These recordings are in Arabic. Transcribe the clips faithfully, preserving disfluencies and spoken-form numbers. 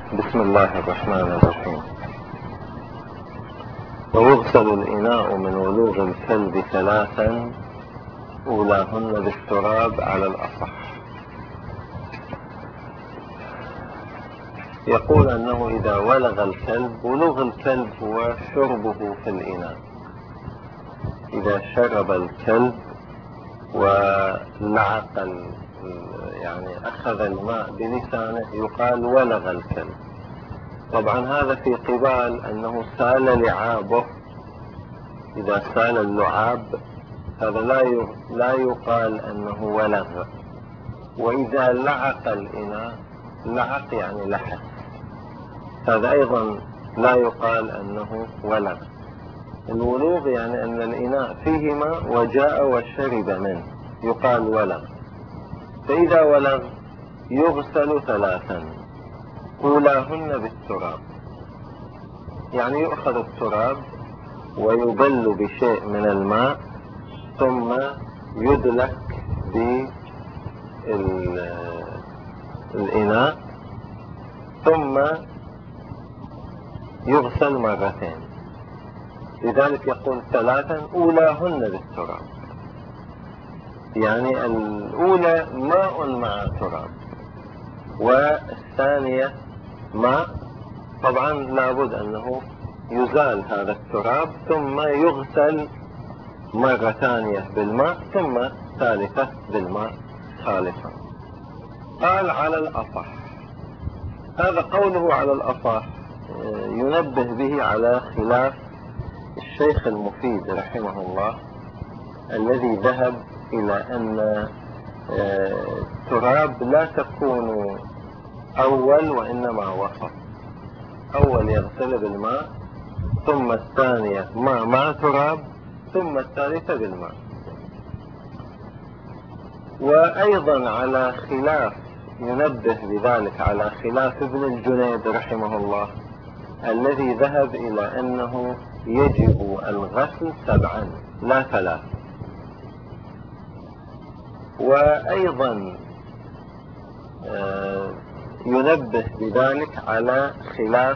بسم الله الرحمن الرحيم. ويغسل الإناء من ولوغ الكلب ثلاثا أولاهن بالتراب على الأصح. يقول أنه إذا ولغ الكلب، ولوغ الكلب هو شربه في الإناء. إذا شرب الكلب ولعق يعني أخذ الماء بلسانه يقال ولغ الكلب. طبعا هذا في قبال أنه سال لعابه. إذا سال اللعاب هذا لا لا يقال أنه ولغ. وإذا لعق الإناء، لعق يعني لحس، هذا أيضا لا يقال أنه ولغ. الولوغ يعني أن الإناء فيه ماء وجاء وشرب منه، يقال ولغ. فإذا ولغ يغسل ثلاثا أولاهن بالتراب، يعني يؤخذ التراب ويبل بشيء من الماء ثم يدلك بالإناء ثم يغسل مرتين. لذلك يقول ثلاثا أولاهن بالتراب، يعني الأولى ماء مع تراب، والثانية ماء. طبعا لابد أنه يزال هذا التراب ثم يغسل مرة ثانية بالماء ثم ثالثة بالماء خالصا. قال على الأصح. هذا قوله على الأصح ينبه به على خلاف الشيخ المفيد رحمه الله، الذي ذهب إلى أن التراب لا تكون أول وإنما وسط. أول يغسل بالماء ثم الثانية ماء مع تراب ثم الثالثة بالماء. وأيضا على خلاف ينبه بذلك على خلاف ابن الجنيد رحمه الله، الذي ذهب إلى أنه يجب الغسل سبعا لا ثلاث. وأيضا ينبه بذلك على خلاف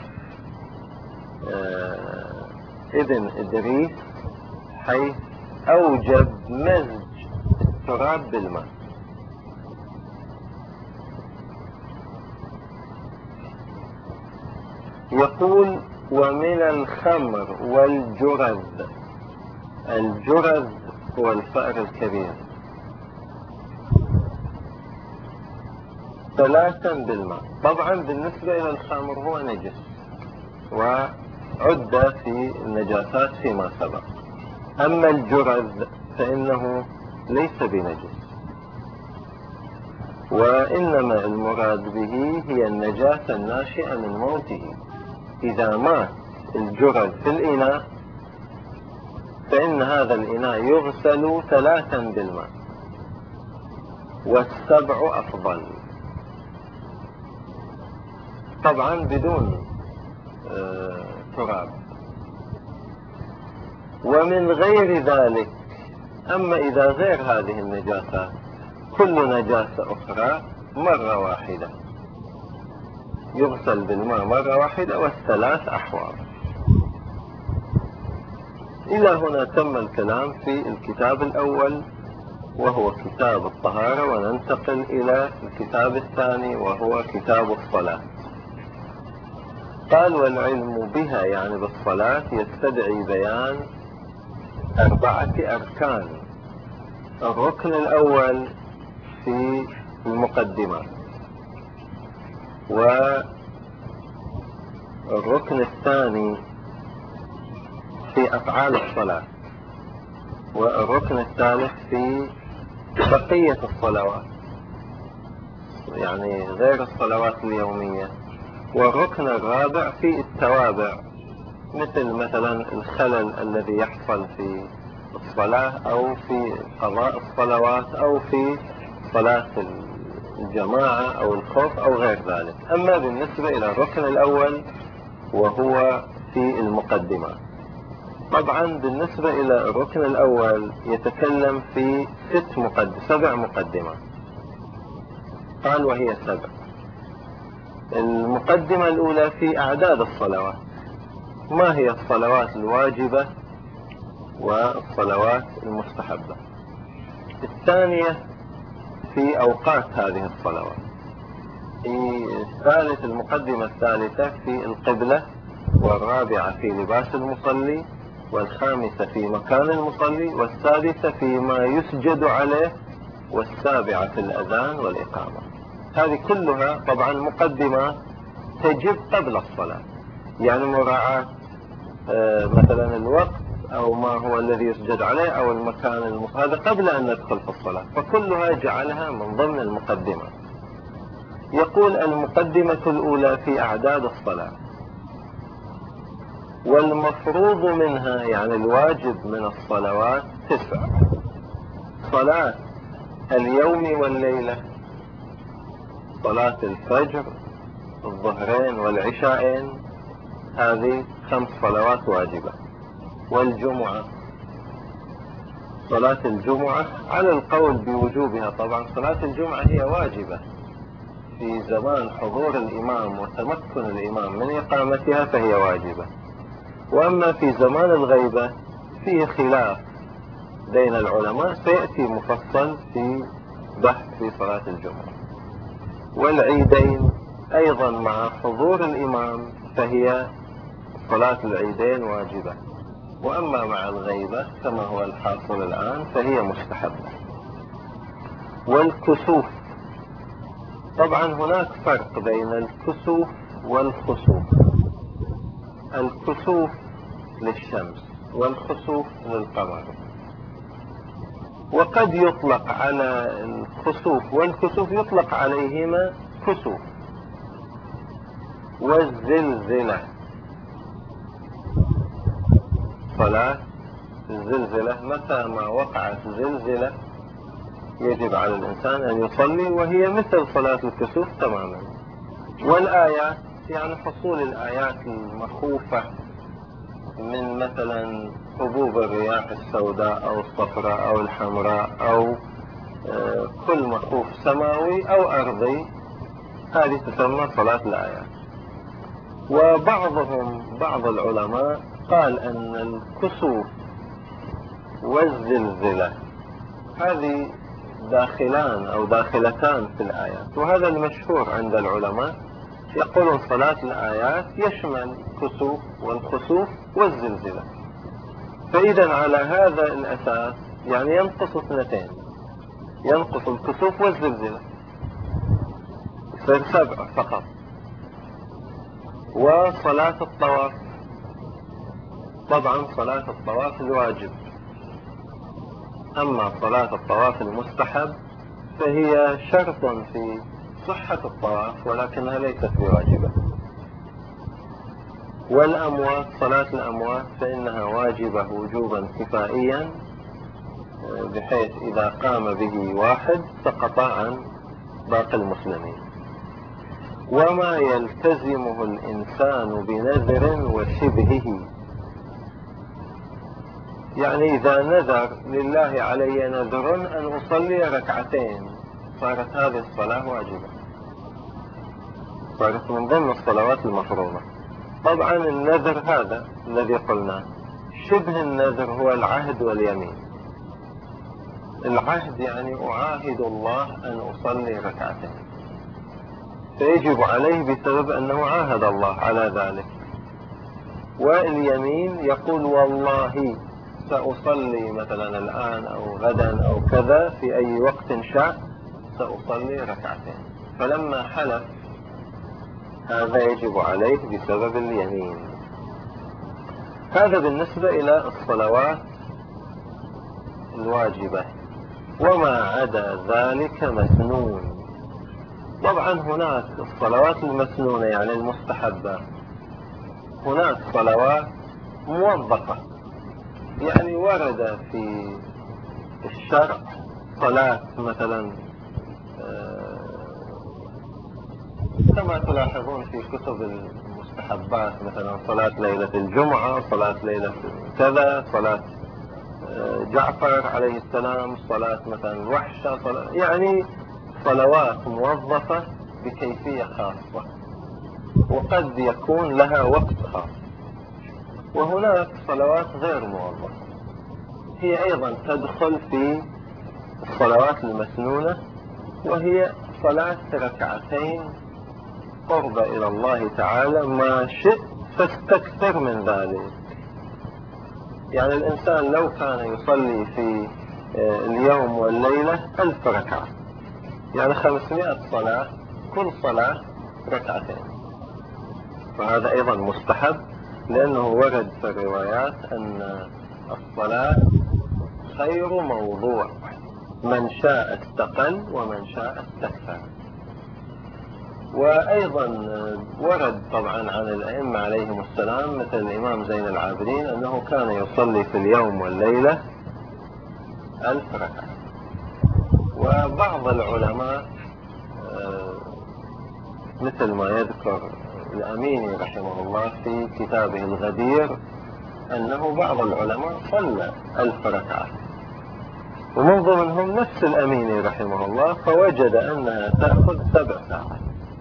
ابن إدريس، حيث أوجب مزج التراب بالماء. يقول ومن الخمر والجرذ. الجرذ هو الفأر الكبير. ثلاثا بالماء. طبعا بالنسبة إلى الخمر هو نجس وعد في النجاسات فيما سبق. أما الجرذ فإنه ليس بنجس، وإنما المراد به هي النجاسة الناشئة من موته. إذا مات الجرذ في الإناء فإن هذا الإناء يغسل ثلاثا بالماء، والسبع أفضل. طبعا بدون آه تراب. ومن غير ذلك، أما إذا غير هذه النجاسات كل نجاسة أخرى مرة واحدة يغسل بالماء مرة واحدة، والثلاث أحوال. إلى هنا تم الكلام في الكتاب الأول وهو كتاب الطهارة، وننتقل إلى الكتاب الثاني وهو كتاب الصلاة. قال والعلم بها يعني بالصلاة يستدعي بيان أربعة أركان. الركن الأول في المقدمة، والركن الثاني في أفعال الصلاة، والركن الثالث في بقية الصلوات يعني غير الصلوات اليومية، والركن الرابع في التوابع، مثل مثلا الخلل الذي يحصل في الصلاة أو في قضاء الصلوات أو في صلاة الجماعة أو الخوف أو غير ذلك. أما بالنسبة إلى الركن الأول وهو في المقدمة، طبعا بالنسبة إلى الركن الأول يتكلم في ست مقدمة سبع مقدمات. قال وهي سبع. المقدمة الأولى في أعداد الصلوات، ما هي الصلوات الواجبة والصلوات المستحبة. الثانية في أوقات هذه الصلوات. الثالث المقدمة الثالثة في القبلة، والرابعة في لباس المصلي، والخامسة في مكان المصلي، والسادسة فيما يسجد عليه، والسابعة في الأذان والإقامة. هذه كلها طبعا مقدمات تجب قبل الصلاة، يعني مراعاة مثلا الوقت أو ما هو الذي يسجد عليه أو المكان المصلي، هذا قبل أن ندخل في الصلاة، فكلها جعلها من ضمن المقدمة. يقول المقدمة الأولى في أعداد الصلاة، والمفروض منها يعني الواجب من الصلوات تسع: صلاة اليوم والليلة، صلاة الفجر، الظهرين والعشاءين، هذه خمس صلوات واجبة. والجمعة، صلاة الجمعة على القول بوجوبها، طبعا صلاة الجمعة هي واجبة في زمان حضور الإمام وتمكن الإمام من إقامتها فهي واجبة. وأما في زمان الغيبة فيه خلاف بين العلماء سيأتي مفصل في بحث في صلاة الجمعة. والعيدين أيضا مع حضور الإمام فهي صلاة العيدين واجبة، وأما مع الغيبة كما هو الحاصل الآن فهي مستحبة. والكسوف، طبعا هناك فرق بين الكسوف والخسوف. الكسوف للشمس والخسوف للقمر، وقد يطلق على الخسوف والكسوف يطلق عليهما كسوف. والزلزلة، صلاة الزلزلة، متى ما وقعت زلزلة يجب على الإنسان أن يصلي، وهي مثل صلاة الكسوف تماما. والآيات يعني حصول الآيات المخوفة من مثلا هبوب الرياح السوداء أو الصفراء أو الحمراء أو كل مخوف سماوي أو أرضي، هذه تسمى صلاة الآيات. وبعضهم بعض العلماء قال أن الكسوف والزلزلة هذه داخلان أو داخلتان في الآيات، وهذا المشهور عند العلماء، يقولون صلاة الآيات يشمل الكسوف والخسوف والزلزلة. فإذا على هذا الأساس يعني ينقص اثنتين، ينقص الكسوف والزلزلة، يصير سبع فقط. وصلاة الطواف، طبعا صلاة الطواف الواجب، أما صلاة الطواف المستحب فهي شرط في صحة الطواف ولكنها ليست بواجبة. والأموات، صلاة الأموات فإنها واجبة وجوبا كفائيا، بحيث إذا قام به واحد سقط عن باقي المسلمين. وما يلتزمه الإنسان بنذر وشبهه، يعني إذا نذر لله علي نذر أن أصلي ركعتين صارت هذه الصلاة واجبة، صارت من ضمن الصلوات المفروضة. طبعا النذر هذا الذي قلناه، شبه النذر هو العهد واليمين. العهد يعني أعاهد الله أن أصلي ركعتين، فيجب عليه بسبب أنه عاهد الله على ذلك. واليمين يقول والله سأصلي مثلا الآن أو غدا أو كذا في أي وقت شاء سأصلي ركعتين، فلما حلف هذا يجب عليه بسبب اليمين. هذا بالنسبة إلى الصلوات الواجبة. وما عدا ذلك مسنون. طبعا هناك الصلوات المسنونة يعني المستحبة، هناك صلوات موظفة، يعني ورد في الشرع صلاة مثلا كما تلاحظون في كتب المستحبات، مثلا صلاة ليلة الجمعة، صلاة ليلة كذا، صلاة جعفر عليه السلام، صلاة مثلا وحشة، صلاة يعني صلوات موظفة بكيفية خاصة. وقد يكون لها وقت خاص. وهناك صلوات غير موظفة، هي أيضا تدخل في الصلوات المسنونة، وهي صلاة ركعتين قرب إلى الله تعالى، ما شئت فاستكثر من ذلك. يعني الإنسان لو كان يصلي في اليوم والليلة ألف ركعة، يعني خمسمائة صلاة، كل صلاة ركعتين، فهذا أيضا مستحب، لأنه ورد في الروايات أن الصلاة خير موضوع، من شاء استقل ومن شاء استكثر. وأيضا ورد طبعا عن الأئمة عليهم السلام مثل الإمام زين العابدين أنه كان يصلي في اليوم والليلة ألف ركعة. وبعض العلماء مثل ما يذكر الأميني رحمه الله في كتابه الغدير أنه بعض العلماء صلى ألف ركعة، ومن ضمنهم نفس الأميني رحمه الله، فوجد أنها تأخذ سبع ساعات.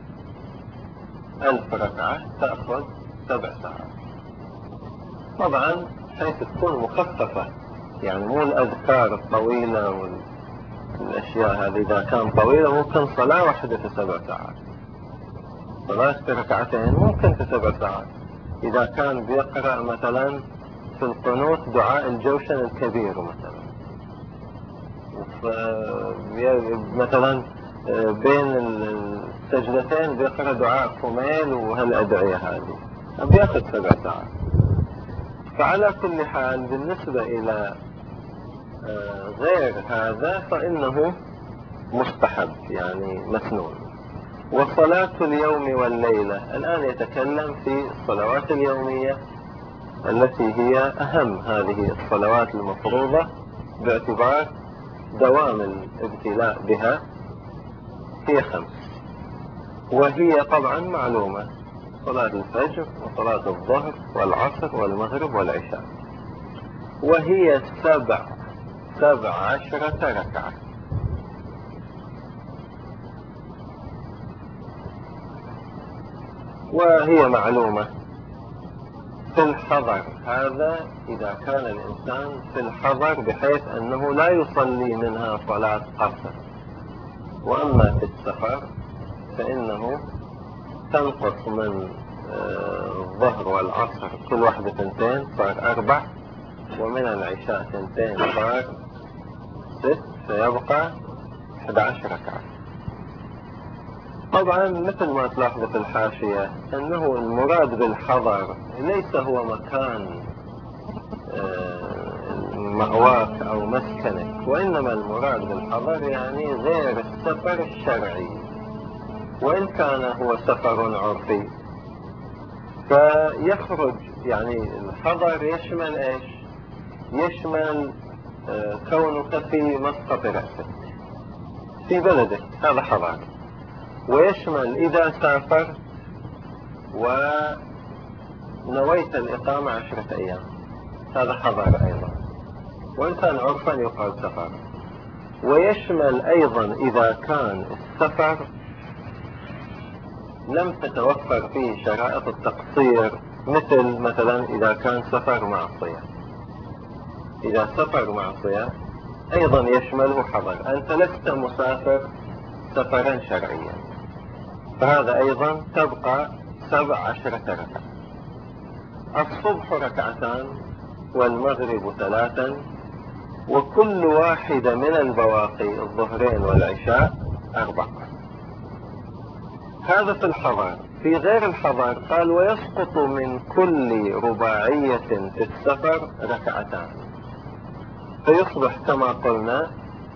ألف ركعة تأخذ سبع ساعات، طبعا حيث تكون مخففة، يعني مو الأذكار الطويلة والأشياء هذه. إذا كان طويلة ممكن صلاة واحدة في سبع ساعات، صلاة ركعتين ممكن في سبع ساعات. إذا كان بيقرأ مثلا في القنوت دعاء الجوشن الكبير مثلا، مثلا بين السجدتين بيقرأ دعاء كميل وهالأدعية هذه، بياخذ سبع ساعات. فعلى كل حال بالنسبة إلى غير هذا فإنه مستحب، يعني مسنون. وصلاة اليوم والليلة، الآن يتكلم في الصلوات اليومية التي هي أهم هذه الصلوات المفروضة باعتبار دوام الابتلاء بها. هي خمس، وهي طبعا معلومة: صلاة الفجر وصلاة الظهر والعصر والمغرب والعشاء، وهي سبع سبع عشرة ركعة. وهي معلومة في الحضر، هذا إذا كان الإنسان في الحضر بحيث أنه لا يصلي منها صلاة قصر. وأما في السفر فإنه تنقص من الظهر والعصر كل واحدة ثنتين صار أربع، ومن العشاء ثنتين صار ست، فيبقى أحد عشر ركعة. طبعا مثل ما تلاحظوا في الحاشية أنه المراد بالحضر ليس هو مكان مأواك أو مسكنك، وإنما المراد بالحضر يعني غير السفر الشرعي، وإن كان هو سفر عرفي فيخرج. يعني الحضر يشمل إيش؟ يشمل كونك في مسقط رأسك في بلدك، هذا حضر. ويشمل إذا سافر ونويت الإقامة عشرة أيام، هذا حضر أيضا، وإن كان عرفا يقال سفر. ويشمل أيضا إذا كان السفر لم تتوفر فيه شرائط التقصير، مثل مثلا إذا كان سفر معصية. إذا سفر معصية أيضا يشمله حضر، أنت لست مسافر سفرا شرعيا، فهذا أيضا تبقى سبع عشرة ركعة. الصبح ركعتان والمغرب ثلاثا، وكل واحدة من البواقي الظهرين والعشاء أربعة. هذا في الحضر. في غير الحضر قال: ويسقط من كل رباعية في السفر ركعتان، فيصبح كما قلنا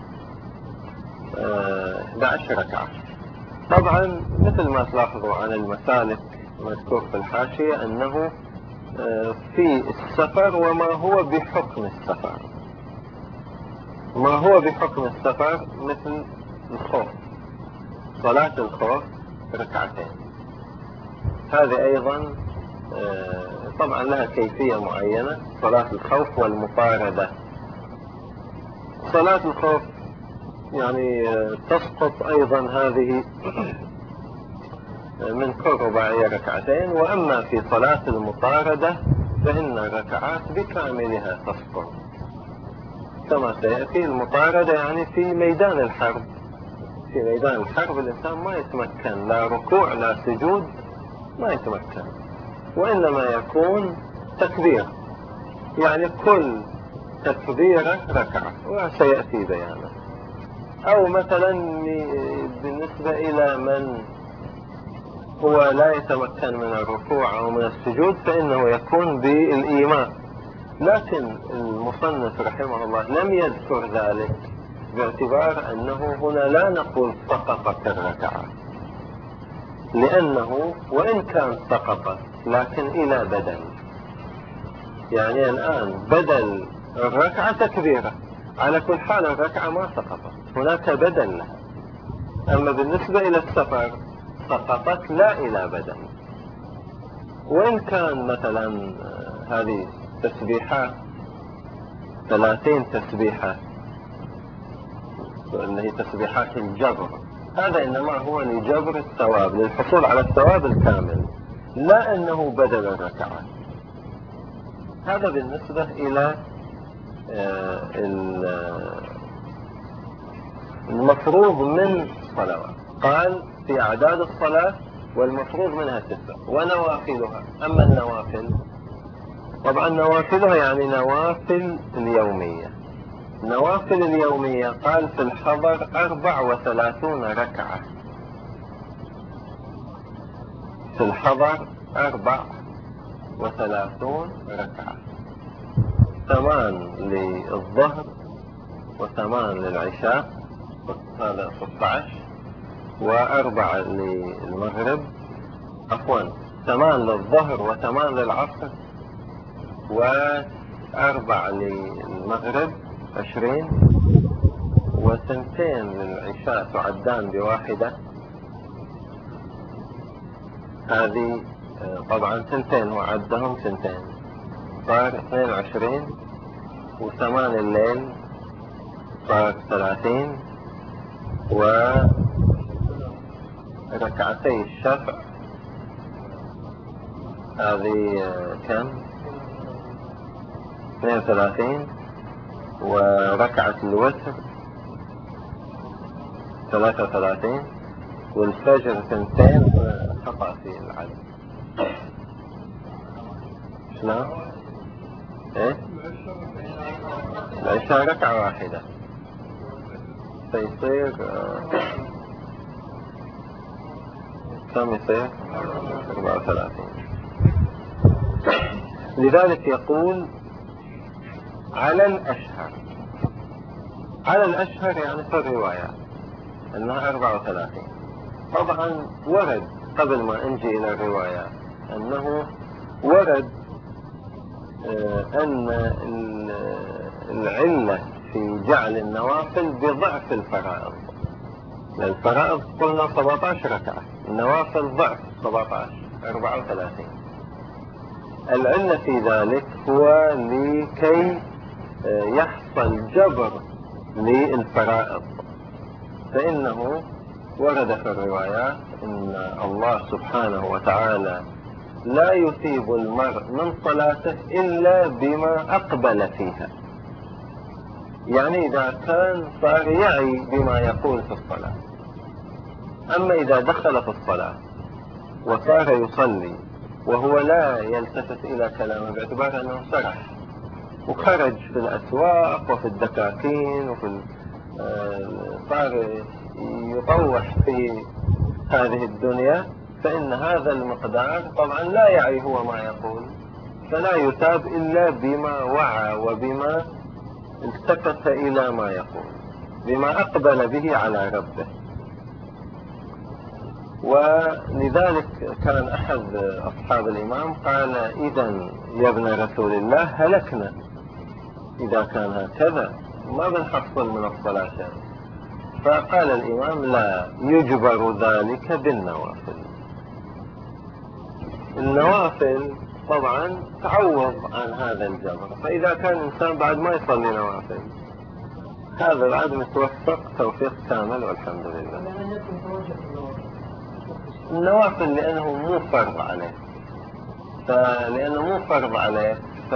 أحد عشر ركعة. طبعا مثل ما تلاحظوا عن المسالك مذكور في الحاشية أنه في السفر وما هو بحكم السفر. ما هو بحكم السفر مثل الخوف، صلاة الخوف ركعتين، هذه أيضا طبعا لها كيفية معينة، صلاة الخوف والمطاردة. صلاة الخوف يعني تسقط أيضا هذه من كل رباعية ركعتين. وأما في صلاة المطاردة فإن الركعات بكاملها تسقط، كما سيأتي. المطاردة يعني في ميدان الحرب، في ميدان الحرب الإنسان ما يتمكن لا ركوع لا سجود، ما يتمكن، وإنما يكون تكبير، يعني كل تكبيرة ركعة، وسيأتي بيانه. أو مثلا بالنسبة إلى من هو لا يتمكن من الركوع أو من السجود فإنه يكون بالإيماء، لكن المصنف رحمه الله لم يذكر ذلك باعتبار أنه هنا لا نقول سقطت الركعة، لأنه وإن كان سقطت لكن إلى بدل، يعني الآن بدل الركعة تكبيرة، على كل حال الركعة ما سقطت، هناك بدل لها. أما بالنسبة إلى السفر سقطت لا إلى بدل، وإن كان مثلا هذه تسبيحات ثلاثين تسبيحة اللي هي تسبيحات الجبر، هذا إنما هو لجبر الثواب، للحصول على الثواب الكامل، لا أنه بدل الركعة. هذا بالنسبة إلى المفروض من الصلوات. قال في أعداد الصلاة والمفروض منها تسع ونوافلها. أما النوافل طبعا نوافلها يعني نوافل اليومية. نوافل اليومية قال في الحضر أربع وثلاثون ركعة، في الحضر أربع وثلاثون ركعة، ثمان للظهر وثمان للعشاء، هذا ستة عشر، وأربع للمغرب، عفوا ثمان للظهر وثمان للعصر وأربع للمغرب عشرين، وثنتين للعشاء تعدان بواحدة، هذه طبعا ثنتين هو عدهم ثنتين، صار اثنين وعشرين، وثمان الليل صار ثلاثين، وركعتي الشفع هذه كم؟ اثنين وثلاثين، وركعة الوتر ثلاثة وثلاثين، والفجر ثنتين، خطأ في العدد. شلون؟ ايه؟ العشاء ركعة واحدة فيصير كم يصير؟ أربعة وثلاثين. لذلك يقول على الأشهر، على الأشهر يعني في الروايات أنها أربعة وثلاثين. طبعا ورد قبل ما نجي إلى الروايات أنه ورد أن العلة في جعل النوافل بضعف الفرائض. الفرائض قلنا سبعة عشر ركعة، النوافل ضعف سبعة عشر أربعة وثلاثين. العلة في ذلك هو لكي يحصل جبر للفرائض، فإنه ورد في الروايات أن الله سبحانه وتعالى لا يثيب المرء من صلاته إلا بما أقبل فيها، يعني إذا كان صار يعي بما يقول في الصلاة. أما إذا دخل في الصلاة وصار يصلي وهو لا يلتفت إلى كلامه باعتبار أنه سرح وخرج في الأسواق وفي الدكاكين وفي صار يطوح في هذه الدنيا، فإن هذا المقدار طبعا لا يعي هو ما يقول، فلا يتاب إلا بما وعى وبما التفت إلى ما يقول، بما أقبل به على ربه. ولذلك كان أحد أصحاب الإمام قال إذن يا ابن رسول الله هلكنا، إذا كان هكذا ما بنحصل من الصلاة يعني. فقال الإمام لا يجبر ذلك بالنوافل. النوافل طبعا تعوض عن هذا الجبر، فإذا كان الإنسان بعد ما يصلي نوافل هذا بعد متوفق توفيق كامل والحمد لله. النوافل لأنه مو فرض عليه، فلأنه مو فرض عليه ف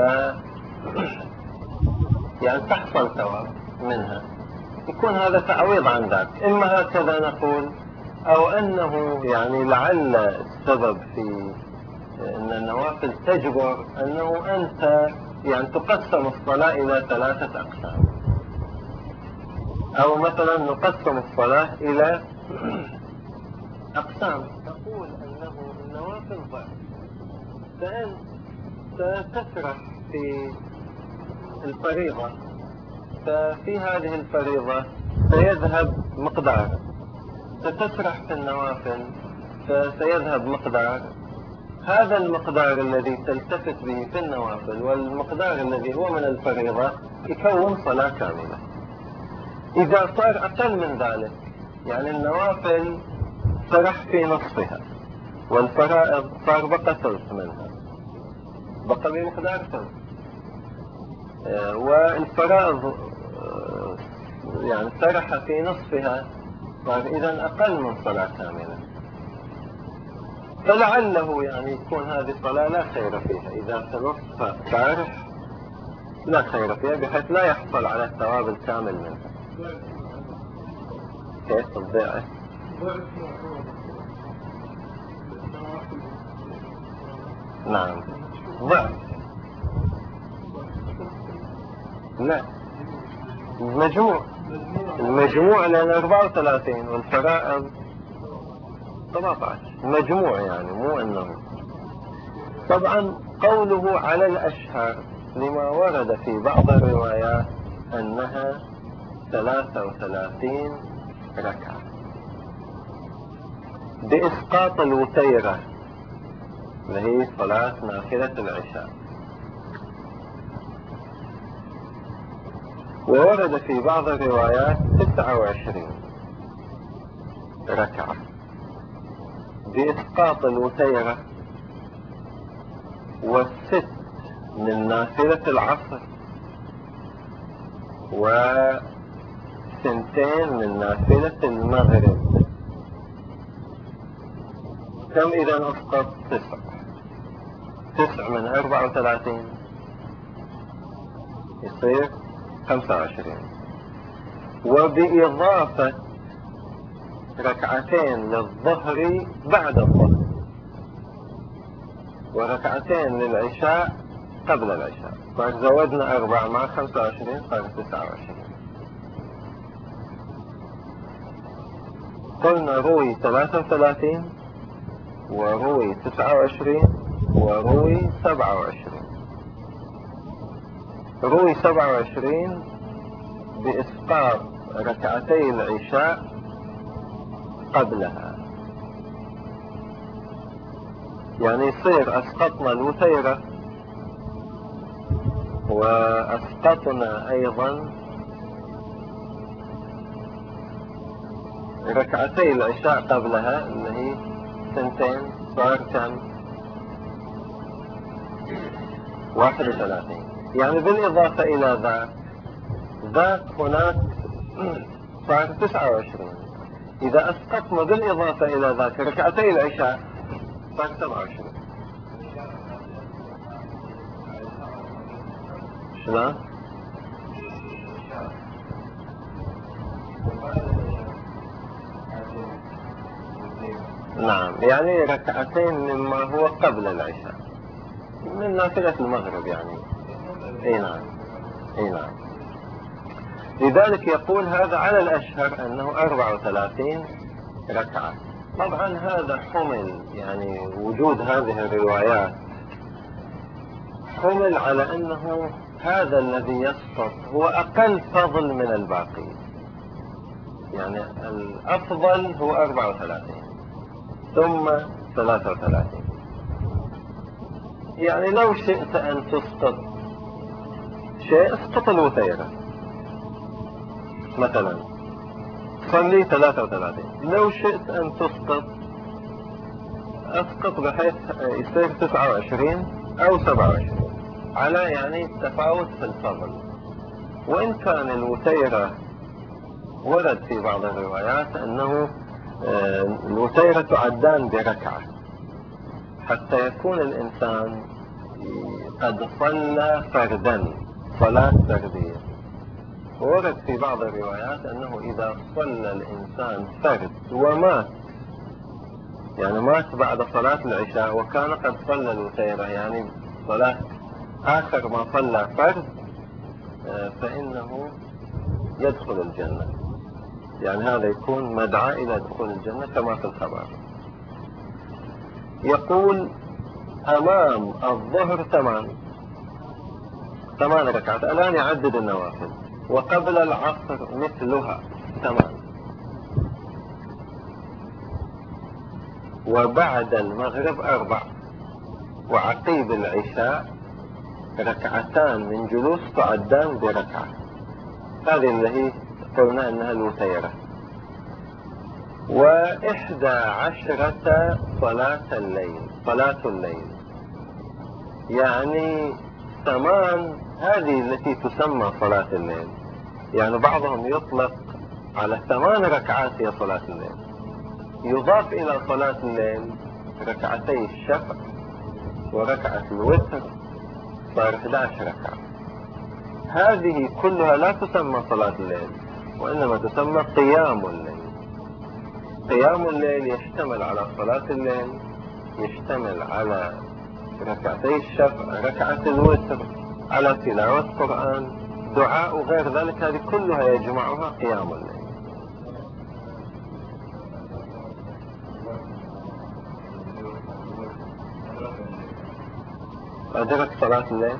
يعني تحصل ثواب منها، يكون هذا تعويض عن ذاك. إما هكذا نقول، أو أنه يعني لعل السبب في أن النوافل تجبر أنه أنت يعني تقسم الصلاة إلى ثلاثة أقسام، أو مثلا نقسم الصلاة إلى أقسام، تقول أنه النوافل ضعف، فأنت ستسرح في الفريضة، ففي هذه الفريضة سيذهب مقدار، ستسرح في النوافل فسيذهب مقدار، هذا المقدار الذي تلتفت به في النوافل والمقدار الذي هو من الفريضة يكون صلاة كاملة. إذا صار أقل من ذلك، يعني النوافل سرح في نصفها والفرائض صار بقى ثلث منها، بقى بمقدار ثلث، آه والفرائض آه يعني سرح في نصفها، صار إذا أقل من صلاة كاملة، فلعله يعني يكون هذه الصلاة لا خير فيها، إذا في نصفها سارح لا خير فيها، بحيث لا يحصل على الثواب الكامل منها. كيف الضيعة؟ نعم ضعف، لا المجموع، المجموع لأن أربعة وثلاثين والفرائض سبعة عشر مجموع، يعني مو أنه. طبعا قوله على الأشهر لما ورد في بعض الروايات أنها ثلاثة وثلاثين ركعة بإسقاط الوتيرة اللي هي صلاة نافلة العشاء، وورد في بعض الروايات تسعة وعشرين ركعة بإسقاط الوتيرة، والست من نافلة العصر، وسنتين من نافلة المغرب. كم إذا أسقط؟ تسع، تسع من أربعة وثلاثين يصير خمسة وعشرين، وبإضافة ركعتين للظهر بعد الظهر، وركعتين للعشاء قبل العشاء، فزودنا أربعة مع خمسة وعشرين صار تسعة وعشرين. قلنا روي ثلاثة وثلاثين، وروي تسعة وعشرين، وروي سبعة وعشرين. روي سبعة وعشرين بإسقاط ركعتي العشاء قبلها، يعني يصير أسقطنا الوتيرة وأسقطنا أيضا ركعتي العشاء قبلها اللي هي سنتين، صار كم؟ واحد وثلاثين. يعني بالإضافة إلى ذاك ذاك هناك صار تسعة وعشرين، إذا أسقطنا بالإضافة إلى ذاك ركعتي العشاء صار سبعة وعشرين. شلون؟ نعم، يعني ركعتين مما هو قبل العشاء من نافلة المغرب يعني. اي نعم، اي نعم. لذلك يقول هذا على الأشهر أنه أربعة وثلاثين ركعة. طبعا هذا حمل، يعني وجود هذه الروايات حمل على أنه هذا الذي يسقط هو أقل فضل من الباقي، يعني الأفضل هو أربعة وثلاثين ثم ثلاثة وثلاثين. يعني لو شئت أن تسقط شيء اسقط الوتيرة مثلا، صلي ثلاثة وثلاثين. لو شئت أن تسقط أسقط بحيث يصير تسعة وعشرين أو سبعة وعشرين، على يعني تفاوت في الفضل. وإن كان الوتيرة ورد في بعض الروايات أنه الوتيرة تعدان بركعة حتى يكون الإنسان قد صلى فردا صلاة فردية. ورد في بعض الروايات أنه إذا صلى الإنسان فرد ومات، يعني مات بعد صلاة العشاء وكان قد صلى الوتيرة، يعني صلاة آخر ما صلى فرد، فإنه يدخل الجنة. يعني هذا يكون مدعاة إلى دخول الجنة كما في الخبر. يقول أمام الظهر ثمان ثمان ركعات، الآن يعدد النوافل. وقبل العصر مثلها ثمان، وبعد المغرب أربع، وعقيب العشاء ركعتان من جلوس تعدان بركعة. هذه اللي هي قلنا أنها الوتيرة. وإحدى عشرة صلاة الليل صلاة الليل، يعني ثمان، هذه التي تسمى صلاة الليل. يعني بعضهم يطلق على ثمان ركعات هي صلاة الليل، يضاف إلى صلاة الليل ركعتي الشفع وركعة الوتر، صار إحدى عشرة ركعة. هذه كلها لا تسمى صلاة الليل، وإنما تسمى قيام الليل. قيام الليل يشتمل على صلاة الليل، يشتمل على ركعتي الشفع، ركعة الوتر، على تلاوة قرآن، دعاء وغير ذلك. هذه كلها يجمعها قيام الليل. أدرك صلاة الليل،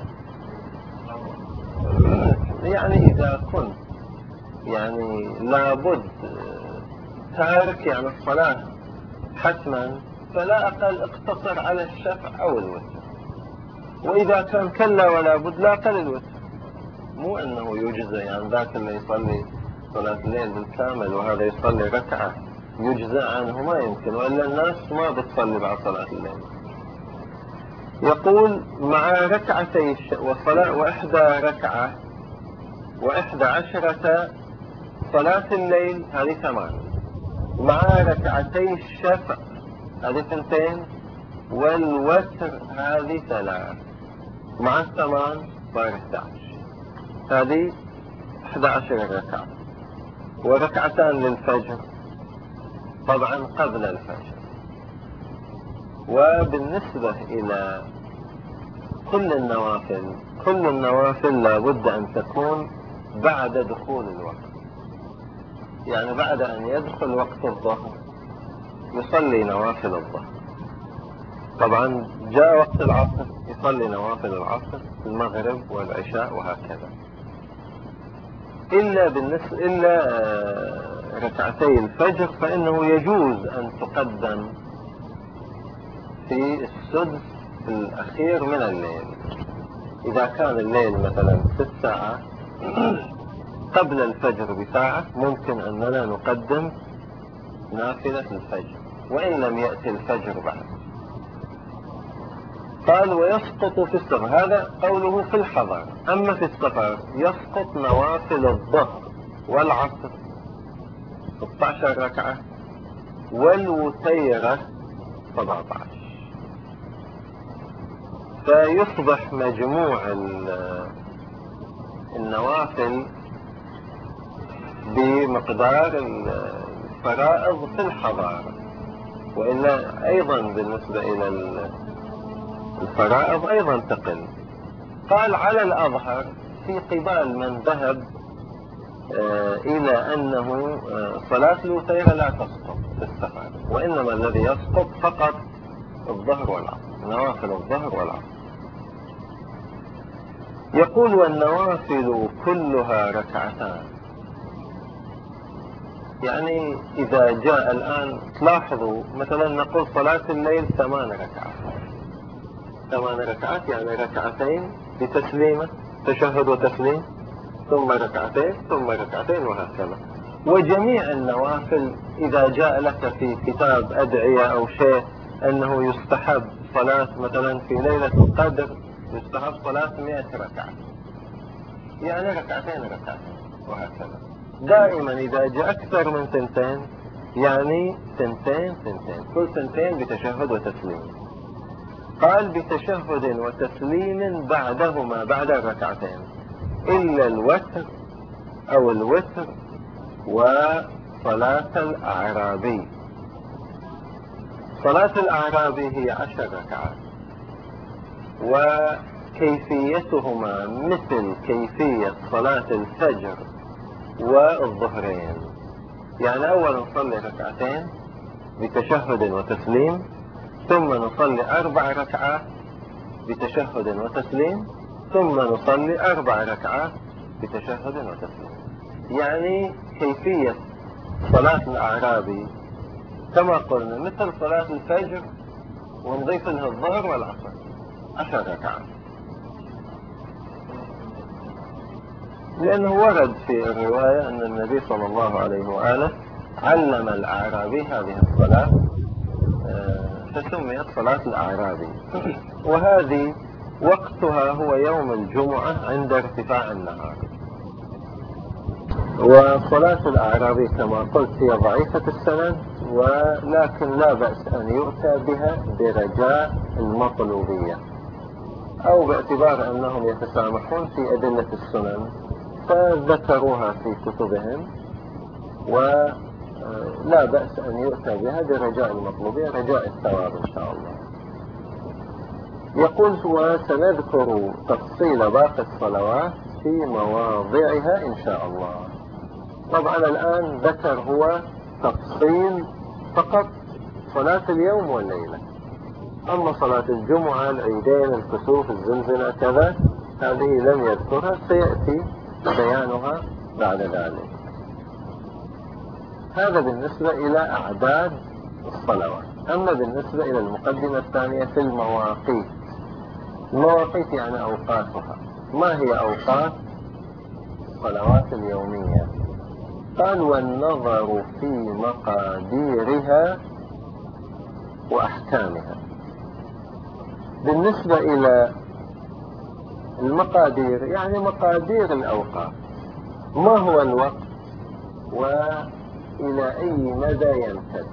يعني إذا كنت يعني لابد تارك يعني الصلاة حتما، فلا أقل اقتصر على الشفع أو الوتر. وإذا كان كلا ولا بد لا أقل الوتر، مو أنه يجزى يعني ذاك اللي يصلي صلاة الليل بالكامل وهذا يصلي ركعة يجزى عنه، ما يمكن، وإلا الناس ما بتصلي بعد صلاة الليل. يقول مع ركعتي وصلاة وإحدى ركعة وإحدى عشرة صلاة الليل، هذه ثمان، مع ركعتي الشفع هذه ثنتين، والوتر هذه ثلاث، مع الثمان صار إحدى عشر، هذه إحدى عشر ركعة. وركعتان للفجر طبعا قبل الفجر. وبالنسبة إلى كل النوافل، كل النوافل لابد أن تكون بعد دخول الوقت، يعني بعد أن يدخل وقت الظهر يصلي نوافل الظهر. طبعا جاء وقت العصر يصلي نوافل العصر، المغرب والعشاء وهكذا، إلا بالنسبة إلا ركعتي الفجر فإنه يجوز أن تقدم في السدس الأخير من الليل. إذا كان الليل مثلا ست ساعات قبل الفجر بساعة، ممكن أننا نقدم نافلة الفجر وإن لم يأتي الفجر بعد. قال ويسقط في السفر، هذا قوله في الحضر. أما في السفر يسقط نوافل الظهر والعصر ستة عشر ركعة، والوتيرة سبعة عشر، فيصبح مجموع النوافل بمقدار الفرائض في الحضارة. وإلا أيضا بالنسبة إلى الفرائض أيضا تقل. قال على الأظهر في قبال من ذهب إلى أنه صلاة الوتيرة لا تسقط في السفر، وإنما الذي يسقط فقط الظهر والعصر، نوافل الظهر والعصر. يقول والنوافل كلها ركعتان. يعني إذا جاء الآن تلاحظوا مثلا نقول صلاة الليل ثمان ركعات، ثمان ركعات يعني ركعتين بتسليمة، تشهد وتسليم، ثم ركعتين ثم ركعتين وهكذا. وجميع النوافل إذا جاء لك في كتاب أدعية أو شيء أنه يستحب صلاة مثلا في ليلة القدر يستحب صلاة مئة ركعة، يعني ركعتين ركعتين وهكذا. دائما إذا جاء أكثر من ثنتين يعني سنتين سنتين، كل سنتين بتشهد وتسليم. قال بتشهد وتسليم بعدهما، بعد الركعتين، إلا الوتر أو الوتر وصلاة الأعرابي. صلاة الأعرابي هي عشر ركعات، وكيفيتهما مثل كيفية صلاة الفجر والظهرين. يعني أول نصلي ركعتين بتشهد وتسليم، ثم نصلي أربع ركعات بتشهد وتسليم، ثم نصلي أربع ركعات بتشهد وتسليم. يعني كيفية صلاة الأعرابي كما قلنا مثل صلاة الفجر، ونضيف لها الظهر والعصر، عشر ركعات. لأنه ورد في الرواية أن النبي صلى الله عليه وآله علم الأعرابي هذه الصلاة فسميت صلاة الأعرابي. وهذه وقتها هو يوم الجمعة عند ارتفاع النهار. وصلاة الأعرابي كما قلت هي ضعيفة السند، ولكن لا بأس أن يؤتى بها برجاء المطلوبية، أو باعتبار أنهم يتسامحون في أدلة السنن فذكروها في كتبهم، ولا بأس أن يؤتى بها برجاء المطلوبية، رجاء الثواب إن شاء الله. يقول وسنذكر تفصيل باقي الصلوات في مواضعها إن شاء الله. طبعا الآن ذكر هو تفصيل فقط صلاة اليوم والليلة، أما صلاة الجمعة، العيدين، الكسوف، الزلزلة كذا، هذه لم يذكرها، سيأتي بيانها بعد ذلك. هذا بالنسبة إلى أعداد الصلوات. أما بالنسبة إلى المقدمة الثانية في المواقيت. المواقيت يعني أوقاتها. ما هي أوقات الصلوات اليومية؟ قال والنظر في مقاديرها وأحكامها. بالنسبة إلى المقادير يعني مقادير الأوقات، ما هو الوقت وإلى أي مدى يمتد.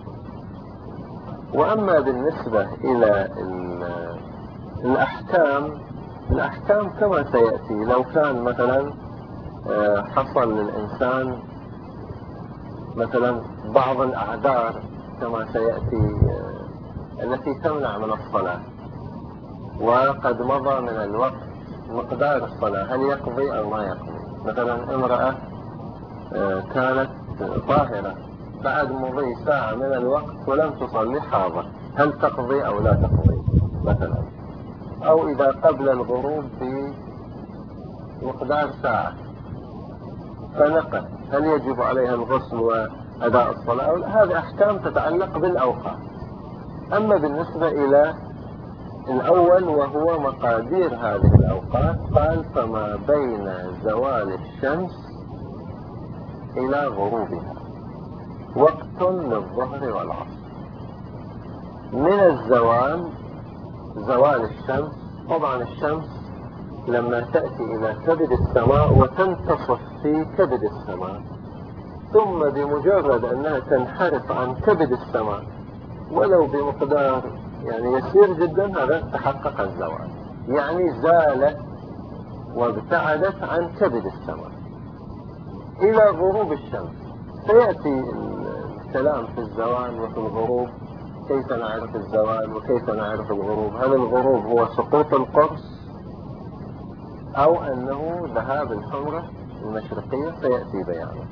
وأما بالنسبة إلى الأحكام، الأحكام كما سيأتي. لو كان مثلا حصل للإنسان مثلا بعض الأعذار كما سيأتي التي تمنع من الصلاة، وقد مضى من الوقت مقدار الصلاة، هل يقضي أو ما يقضي؟ مثلا امرأة كانت طاهرة بعد مضي ساعة من الوقت ولم تصلي حاضر، هل تقضي أو لا تقضي مثلا؟ أو إذا قبل الغروب بمقدار ساعة فنقت، هل يجب عليها الغسل وأداء الصلاة؟ هذه أحكام تتعلق بالأوقات. أما بالنسبة إلى الأول وهو مقادير هذه الأوقات، قال فما بين زوال الشمس إلى غروبها وقت للظهر والعصر. من الزوال، زوال الشمس، طبعا الشمس لما تأتي إلى كبد السماء وتنتصف في كبد السماء، ثم بمجرد أنها تنحرف عن كبد السماء ولو بمقدار يعني يسير جدا، هذا تحقق الزوال، يعني زالت وابتعدت عن كبد السماء إلى غروب الشمس. سيأتي الكلام في الزوال وفي الغروب، كيف نعرف الزوال وكيف نعرف الغروب. هل الغروب هو سقوط القرص أو أنه ذهاب الحمرة المشرقية؟ سيأتي بيانه.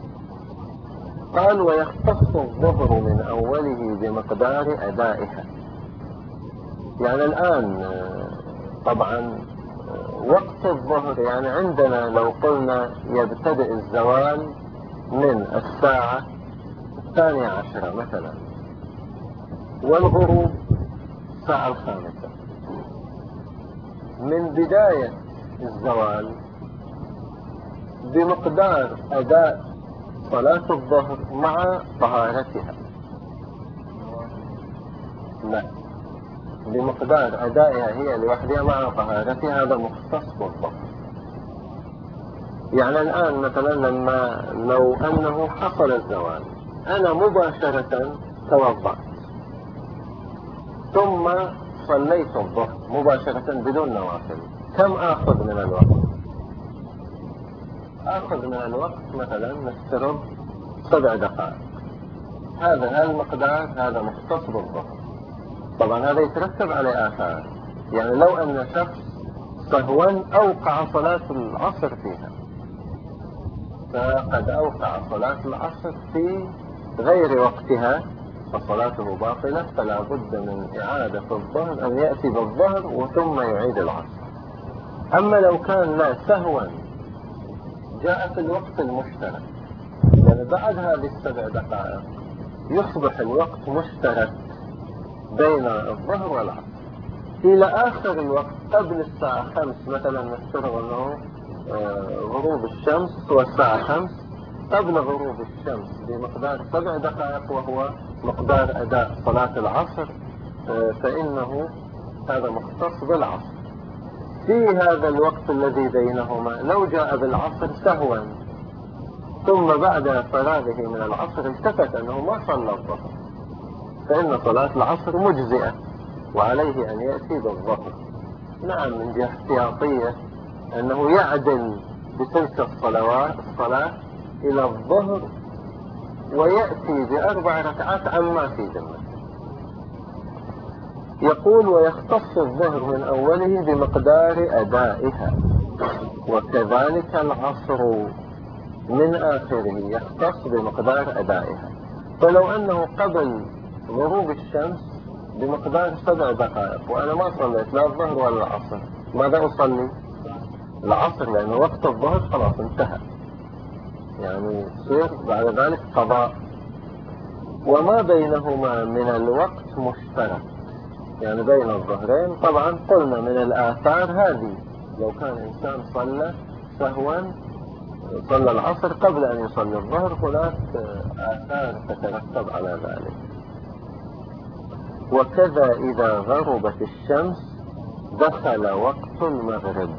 قال ويختص الظهر من أوله بمقدار أدائها. يعني الآن طبعا وقت الظهر يعني عندنا لو قلنا يبتدئ الزوال من الساعة الثانية عشرة مثلا، والغروب الساعة الخامسة. من بداية الزوال بمقدار أداء صلاة الظهر مع طهارتها، لا، بمقدار أدائها هي لوحدها مع طهارتها، هذا مختص بالظهر. يعني الآن مثلا لما لو أنه حصل الزوال أنا مباشرة توضأت ثم صليت الظهر مباشرة بدون نوافل، كم آخذ من الوقت؟ آخذ من الوقت مثلا نفترض سبع دقائق. هذا المقدار هذا مختص بالظهر. طبعا هذا يترتب عليه آثار، يعني لو أن شخص سهوا أوقع صلاة العصر فيها، فقد أوقع صلاة العصر في غير وقتها فصلاته باطلة، فلا بد من إعادة الظهر، أن يأتي بالظهر وثم يعيد العصر. أما لو كان لا سهوا جاء في الوقت المشترك، يعني بعد هذه السبع دقائق يصبح الوقت مشترك بين الظهر والعصر إلى آخر الوقت قبل الساعة خمس، مثلا نفترض أنه غروب الشمس والساعة خمس، قبل غروب الشمس بمقدار سبع دقائق وهو مقدار أداء صلاة العصر، فإنه هذا مختص بالعصر. في هذا الوقت الذي بينهما لو جاء بالعصر سهوا ثم بعد فراغه من العصر التفت أنه ما صلى الظهر، فإن صلاة العصر مجزئة وعليه أن يأتي بالظهر. نعم، من جهة احتياطية أنه يعدل بتلك الصلوات الصلاة إلى الظهر ويأتي بأربع ركعات عما في ذمته. يقول ويختص الظهر من أوله بمقدار أدائها، وكذلك العصر من آخره يختص بمقدار أدائها. فلو أنه قبل غروب الشمس بمقدار سبع دقائق وأنا ما صليت لا الظهر ولا العصر، ماذا أصلي؟ العصر، لأن وقت الظهر خلاص انتهى، يعني يصير بعد ذلك قضاء. وما بينهما من الوقت مشترك، يعني بين الظهرين. طبعا قلنا من الآثار هذه، لو كان إنسان صلى سهوا صلى العصر قبل أن يصلي الظهر هناك آثار تترتب على ذلك. وكذا إذا غربت الشمس دخل وقت المغرب.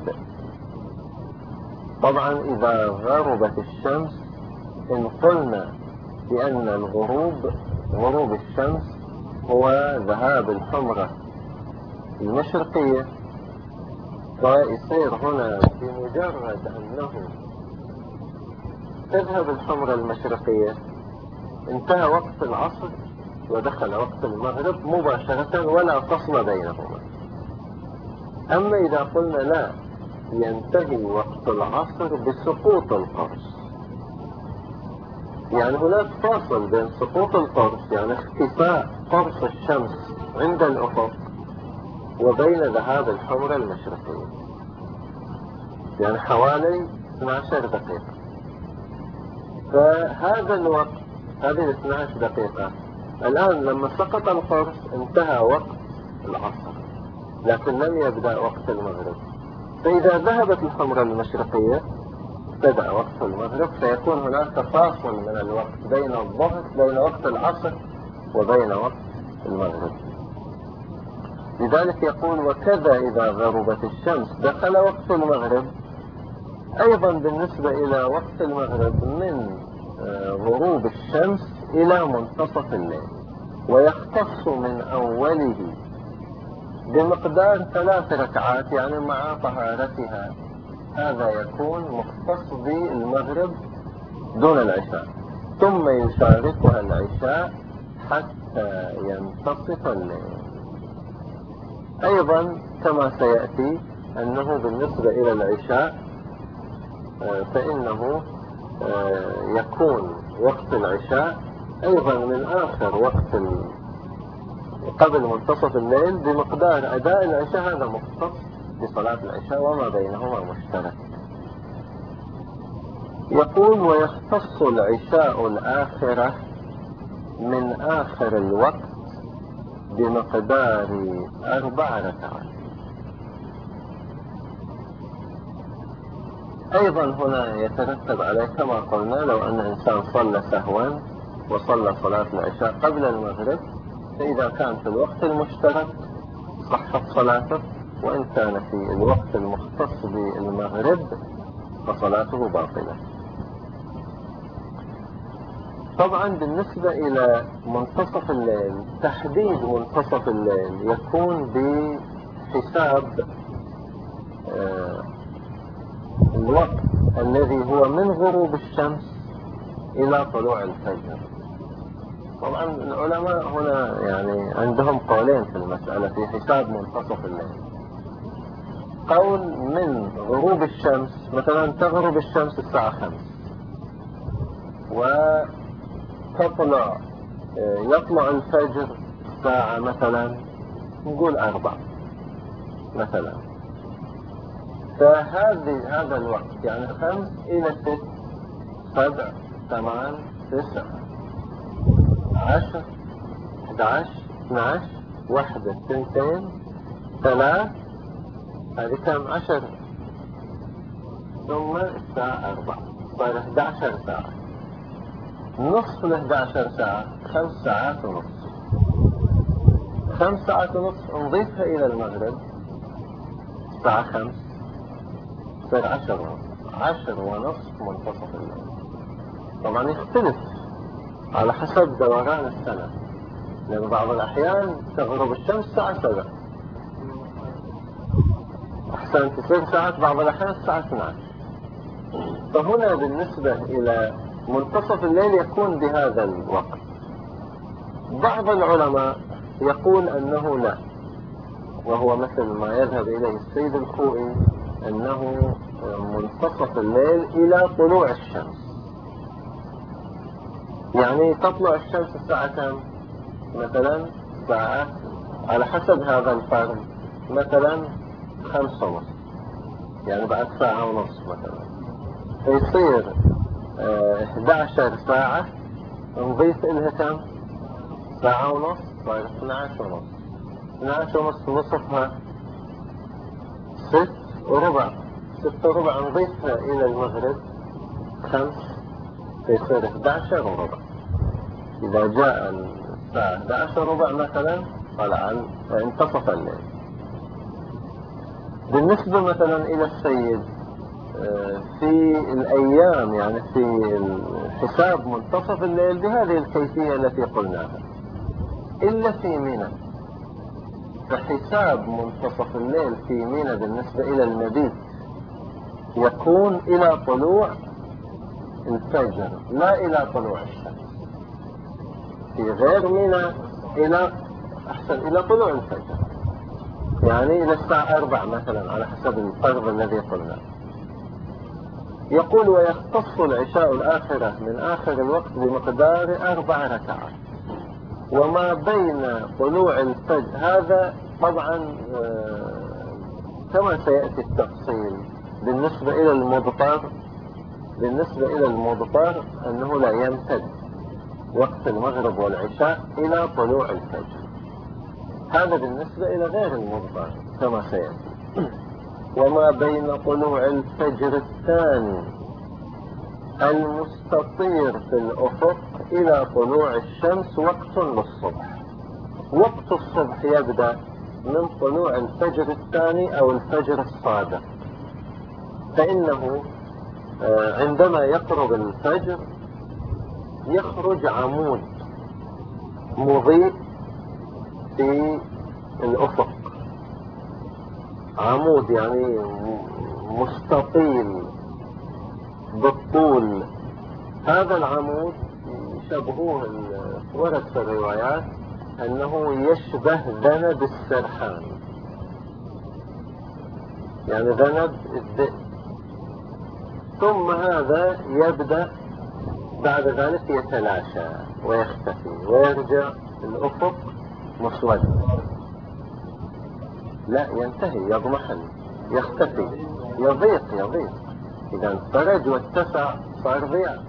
طبعا إذا غربت الشمس إن قلنا بأن الغروب غروب الشمس هو ذهاب الحمرة المشرقية، فيصير هنا بمجرد أنه تذهب الحمرة المشرقية انتهى وقت العصر ودخل وقت المغرب مباشرة ولا فصل بينهما. أما إذا قلنا لا، ينتهي وقت العصر بسقوط القرص، يعني هناك فاصل بين سقوط القرص يعني اختفاء قرص الشمس عند الأفق وبين ذهاب الحمرة المشرقية، يعني حوالي اثنتي عشرة دقيقة. فهذا الوقت، هذه اثنتي عشرة دقيقة، الآن لما سقط القرص انتهى وقت العصر لكن لم يبدأ وقت المغرب. فإذا ذهبت الحمرة المشرقية ابتدأ وقت المغرب، فيكون هناك فاصل من الوقت بين الظهر بين وقت العصر وبين وقت المغرب. لذلك يقول وكذا إذا غربت الشمس دخل وقت المغرب. أيضا بالنسبة إلى وقت المغرب من غروب الشمس إلى منتصف الليل، ويختص من أوله بمقدار ثلاث ركعات يعني مع طهارتها. هذا يكون مختص بالمغرب دون العشاء، ثم يشاركها العشاء حتى ينتصف الليل. أيضا كما سيأتي أنه بالنسبة إلى العشاء فإنه يكون وقت العشاء أيضا من آخر وقت قبل منتصف الليل بمقدار أداء العشاء، هذا مختص بصلاة العشاء وما بينهما مشترك. يقول ويختص العشاء الآخرة من آخر الوقت بمقدار أربع ركعات. أيضا هنا يترتب عليه كما قلنا لو أن إنسان صلى سهوا وصلى صلاة العشاء قبل المغرب، فإذا كان في الوقت المشترك صحت صلاته، وإن كان في الوقت المختص بالمغرب فصلاته باطلة. طبعا بالنسبة إلى منتصف الليل، تحديد منتصف الليل يكون بحساب آه الوقت الذي هو من غروب الشمس إلى طلوع الفجر. طبعا العلماء هنا يعني عندهم قولين في المسألة في حساب منتصف الليل. قول من غروب الشمس، مثلا تغرب الشمس الساعة خمس وتطلع يطلع الفجر الساعة مثلا نقول أربع مثلا، فهذه هذا الوقت يعني خمس إلى ست، سبع، ثمان، تسع، عشر، احد عشر، اثنى عشر، واحدة، اثنتين، ثلاث، هذه كم؟ عشر، ثم الساعة أربعة صار احد عشر ساعة. نصف ال احد عشر ساعة خمس ساعات ونصف. خمس ساعات ونصف نضيفها إلى المغرب الساعة خمس، صار عشر ونصف. عشر ونصف منتصف الليل. طبعا يختلف على حسب دوران السنة، لأن بعض الأحيان تغرب الشمس الساعة سبع، أحسن تصير ساعات بعض الأحيان الساعة اثنتي عشرة. فهنا بالنسبة إلى منتصف الليل يكون بهذا الوقت. بعض العلماء يقول أنه لا، وهو مثل ما يذهب إليه السيد الخوئي، أنه منتصف الليل إلى طلوع الشمس. يعني تطلع الشمس الساعة كم؟ مثلا ساعة على حسب هذا الفرد مثلا خمسة ونصف، يعني بعد ساعة ونصف مثلا، فيصير اه احد عشر ساعة نضيف إلها كم؟ ساعة ونصف، صار اثني عشر ونصف. اثني عشر ونصف نصفها ست وربع، ست وربع نضيفها إلى المغرب خمس، فيصير احد عشر وربع. إذا جاء الساعة احد عشر وربع مثلا طلع انتصف الليل. بالنسبة مثلا إلى السيد في الأيام، يعني في حساب منتصف الليل بهذه الكيفية التي قلناها، إلا في منى، فحساب منتصف الليل في منى بالنسبة إلى المبيت يكون إلى طلوع الفجر لا إلى طلوع الشمس. في غير منى إلى أحسن إلى طلوع الفجر، يعني إلى الساعة أربع مثلا على حسب الفرض الذي قلنا. يقول ويختص العشاء الآخرة من آخر الوقت بمقدار أربع ركعات وما بين طلوع الفجر. هذا طبعا كما سيأتي التفصيل بالنسبة إلى المضطر. بالنسبة إلى المضطر أنه لا يمتد وقت المغرب والعشاء إلى طلوع الفجر، هذا بالنسبة إلى غير المضطر كما سيأتي. وما بين طلوع الفجر الثاني المستطير في الأفق إلى طلوع الشمس وقت للصبح. وقت الصبح يبدأ من طلوع الفجر الثاني أو الفجر الصادق، فإنه عندما يقرب الفجر يخرج عمود مضيء في الأفق، عمود يعني مستطيل بالطول. هذا العمود يشبهوه ورد في الروايات أنه يشبه ذنب السرحان، يعني ذنب الذئب. ثم هذا يبدأ بعد ذلك يتلاشى ويختفي ويرجع الأفق مسود، لا ينتهي، يضمحل، يختفي، يضيق يضيق. إذا انفرج واتسع صار ضياء،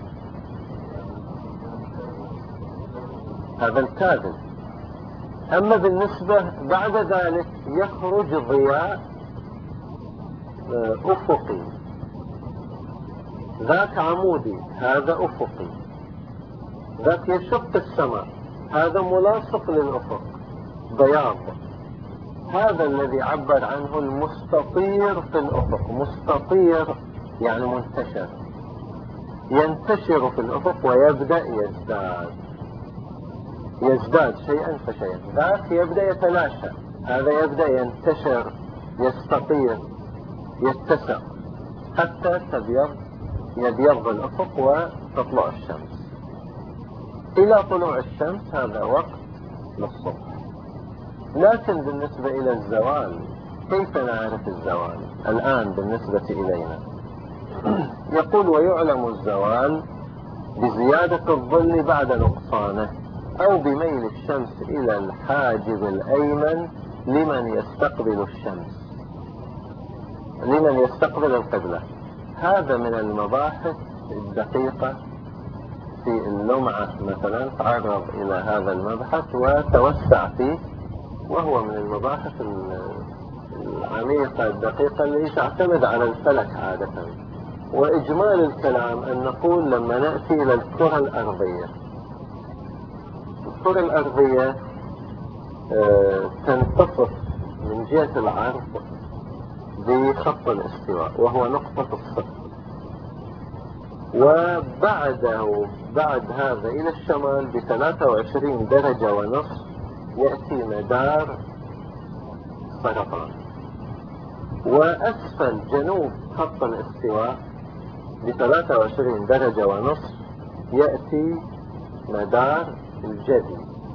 هذا الكاذب. أما بالنسبة بعد ذلك يخرج ضياء أفقي، ذاك عمودي، هذا أفقي، ذاك يشق السماء، هذا ملاصق للأفق بياض. هذا الذي عبر عنه المستطير في الأفق. مستطير يعني منتشر، ينتشر في الأفق ويبدأ يزداد يزداد شيئا فشيئا. ذاك يبدأ يتلاشى، هذا يبدأ ينتشر، يستطير، يتسع، حتى تبيض يبيض الأفق وتطلع الشمس. إلى طلوع الشمس هذا وقت للصبح. لكن بالنسبة إلى الزوال، كيف نعرف الزوال الآن بالنسبة إلينا؟ يقول: ويعلم الزوال بزيادة الظل بعد نقصانه، أو بميل الشمس إلى الحاجب الأيمن لمن يستقبل الشمس لمن يستقبل القبلة. هذا من المباحث الدقيقة في اللمعة مثلا، تعرض إلى هذا المبحث وتوسع فيه، وهو من المباحث العميقة الدقيقة اللي تعتمد على الفلك عادة. وإجمال الكلام أن نقول لما نأتي إلى الكرة الأرضية، الكرة الأرضية آه تنتصف من جهة العرض بخط الاستواء، وهو نقطة الصفر، وبعده بعد هذا إلى الشمال بثلاثة وعشرين درجة ونصف يأتي مدار سرطان، وأسفل جنوب خط الاستواء بثلاثة وعشرين درجة ونصف يأتي مدار الجدي.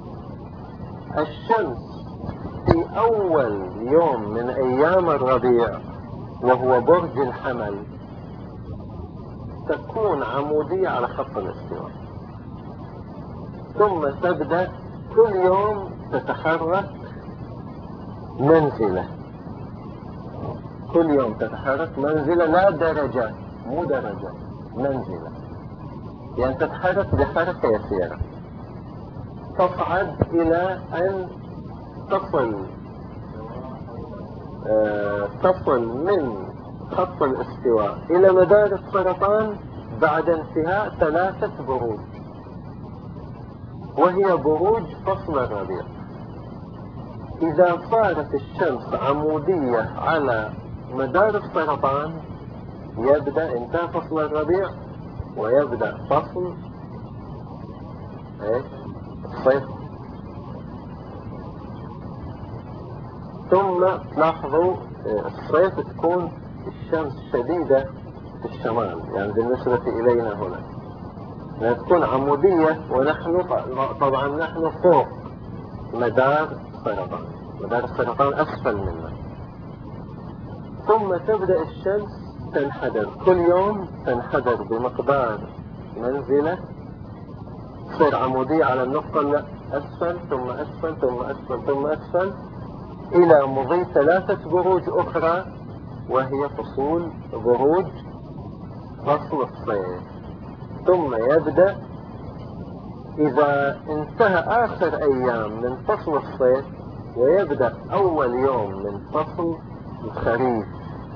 الشمس في أول يوم من أيام الربيع وهو برج الحمل تكون عمودية على خط الاستواء، ثم تبدأ كل يوم تتحرك منزلة، كل يوم تتحرك منزلة، لا درجة، مو درجة، منزلة، يعني تتحرك بحركة يسيرة، تصعد إلى أن تصل آه تصل من خط الاستواء إلى مدار السرطان بعد انتهاء ثلاثة بروج، وهي بروج فصل الربيع. إذا صارت الشمس عمودية على مدار السرطان يبدأ انتهى فصل الربيع ويبدأ فصل ايش؟ الصيف. ثم تلاحظوا الصيف تكون الشمس شديدة في الشمال، يعني بالنسبة إلينا هنا يعني تكون عمودية، ونحن طبعا نحن فوق مدار السرطان، مدار السرطان أسفل منا. ثم تبدأ الشمس تنحدر، كل يوم تنحدر بمقدار منزلة، تصير عمودية على النقطة الأسفل ثم أسفل ثم أسفل ثم أسفل إلى مضي ثلاثة بروج أخرى، وهي فصول بروج فصل الصيف. ثم يبدأ إذا انتهى آخر أيام من فصل الصيف ويبدأ أول يوم من فصل الخريف،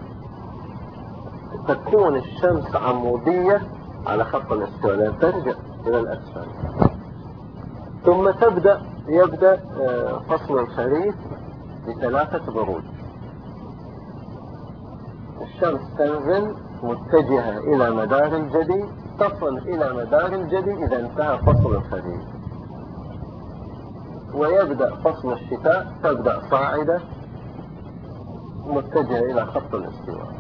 تكون الشمس عمودية على خط الاستواء لأن ترجع إلى الأسفل. ثم تبدأ يبدأ فصل الخريف بثلاثة بروج، الشمس تنزل متجهة إلى مدار الجدي، تصل إلى مدار الجدي إذا انتهى فصل الخريف، ويبدأ فصل الشتاء، تبدأ صاعدة متجهة إلى خط الاستواء.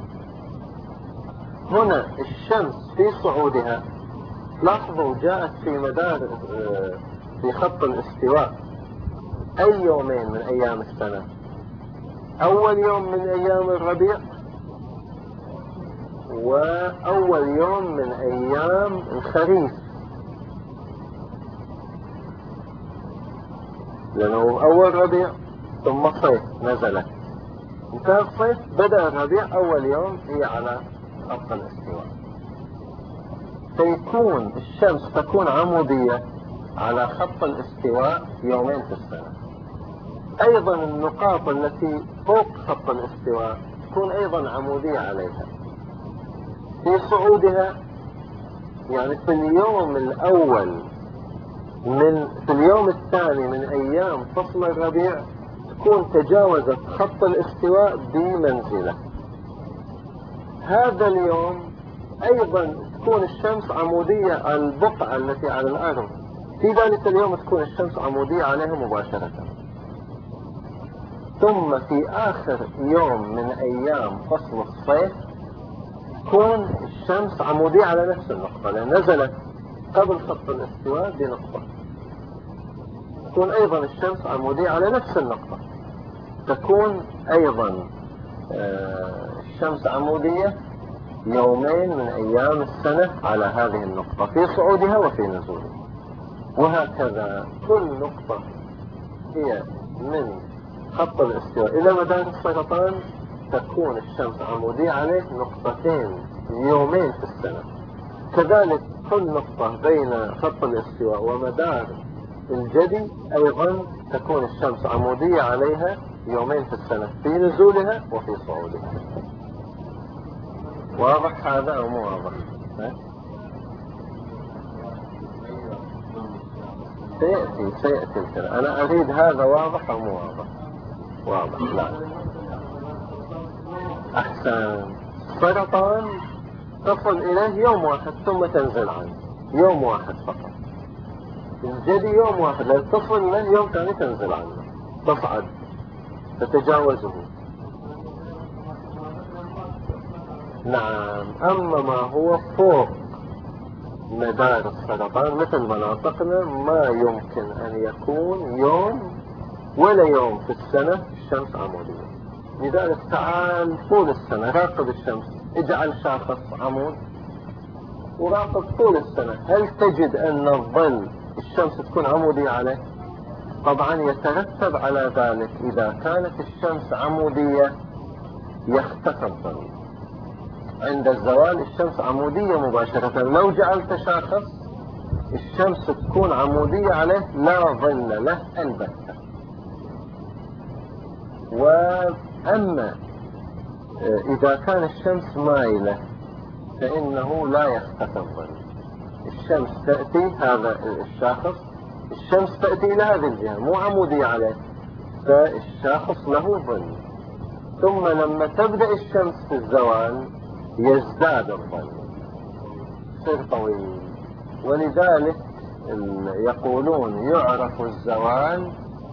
هنا الشمس في صعودها لاحظوا جاءت في مدار في خط الاستواء أي يومين من أيام السنة؟ أول يوم من أيام الربيع وأول يوم من أيام الخريف، لأنه أول ربيع ثم صيف نزلت، انتهى الصيف بدأ الربيع، أول يوم هي على خط الاستواء، فيكون الشمس تكون عمودية على خط الاستواء يومين في السنة. أيضا النقاط التي فوق خط الاستواء تكون أيضا عمودية عليها في صعودها، يعني في اليوم الأول من في اليوم الثاني من أيام فصل الربيع تكون تجاوزت خط الاستواء بمنزلة. هذا اليوم أيضا تكون الشمس عمودية على البقعة التي على الأرض، في ذلك اليوم تكون الشمس عمودية عليها مباشرة. ثم في آخر يوم من أيام فصل الصيف تكون الشمس عمودية على نفس النقطة، لأن نزلت قبل خط الاستواء بنقطة، تكون أيضا الشمس عمودية على نفس النقطة، تكون أيضا الشمس عمودية يومين من أيام السنة على هذه النقطة في صعودها وفي نزولها. وهكذا كل نقطة هي من خط الاستواء إلى مدار السرطان تكون الشمس عمودية عليه نقطتين يومين في السنة. كذلك كل نقطة بين خط الاستواء ومدار الجدي أيضا تكون الشمس عمودية عليها يومين في السنة في نزولها وفي صعودها. واضح هذا أو مو واضح؟ سيأتي سيأتي الكلام. أنا أريد هذا واضح أو مو واضح؟ واضح. لا أحسن. سرطان تصل إليه يوم واحد ثم تنزل عنه، يوم واحد فقط. الجدي يوم واحد، لأن تصل له يوم ثاني تنزل عنه، تصعد تتجاوزه. نعم. أما ما هو فوق مدار السرطان مثل مناطقنا ما يمكن أن يكون يوم ولا يوم في السنة الشمس عمودية. لذلك تعال طول السنة راقب الشمس، اجعل شاخص عمود وراقب طول السنة، هل تجد أن الظل الشمس تكون عمودية عليه؟ طبعا يترتب على ذلك إذا كانت الشمس عمودية يختفي الظل. عند الزوال الشمس عمودية مباشرة، لو جعلت شاخص الشمس تكون عمودية عليه لا ظل له البتة. وأما إذا كان الشمس مايلة فإنه لا يختفي الظل. الشمس تأتي هذا الشاخص، الشمس تأتي إلى هذه الجهة مو عمودية عليه، فالشاخص له ظل. ثم لما تبدأ الشمس في الزوال يزداد الظل، يصير طويل. ولذلك يقولون يعرف الزوال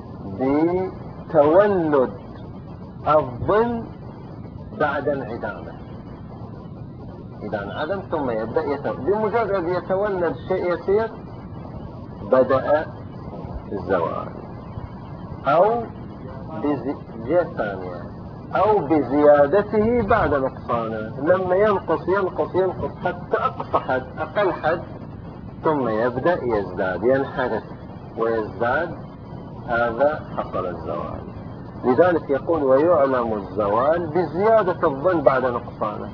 بتولد الظل بعد انعدامه. إذا انعدم ثم يبدأ يتولد، بمجرد يتولد شيء يسير بدأ الزوال. أو بزيادة ثانية أو بزيادته بعد نقصانه، لما ينقص ينقص ينقص حتى أقصى حد أقل حد ثم يبدأ يزداد، ينحرف ويزداد، هذا حصل الزوال. لذلك يقول ويعلم الزوال بزيادة الظل بعد نقصانه.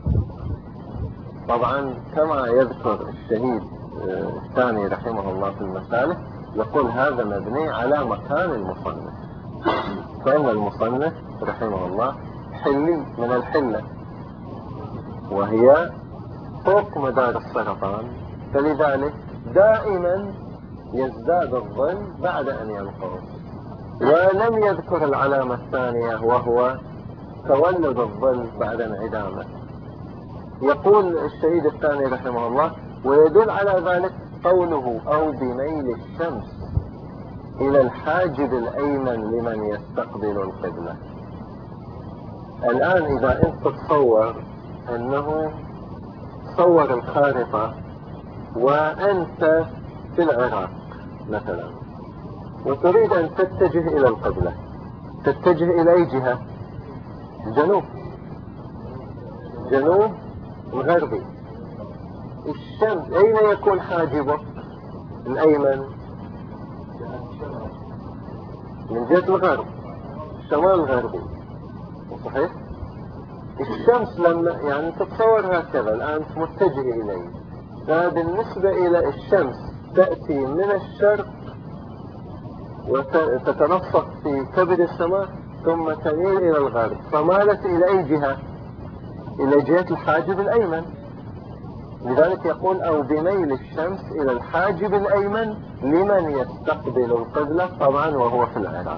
طبعا كما يذكر الشهيد الثاني رحمه الله في المسالك، يقول هذا مبني على مكان المصنف، فإن المصنف رحمه الله حلي من الحلة وهي فوق مدار السرطان، فلذلك دائما يزداد الظل بعد أن ينقص. ولم يذكر العلامة الثانية وهو تولد الظل بعد انعدامه. يقول الشهيد الثاني رحمه الله ويدل على ذلك قوله أو بميل الشمس إلى الحاجب الأيمن لمن يستقبل القبلة. الآن إذا أنت تتصور أنه تصور الخارطة وأنت في العراق مثلا وتريد أن تتجه إلى القبلة، تتجه إلى أي جهة؟ الجنوب، جنوب الغربي. الشمس أين يكون حاجبك الأيمن؟ من جهة الغرب، الشمال الغربي، صحيح؟ الشمس لما يعني تتصور هكذا الآن متجه إليه، فبالنسبة إلى الشمس تأتي من الشرق وتتنصف في كبد السماء ثم تميل إلى الغرب، فمالت إلى أي جهة؟ إلى جهة الحاجب الأيمن. لذلك يقول أو بميل الشمس إلى الحاجب الأيمن لمن يستقبل القبلة، طبعا وهو في العراق.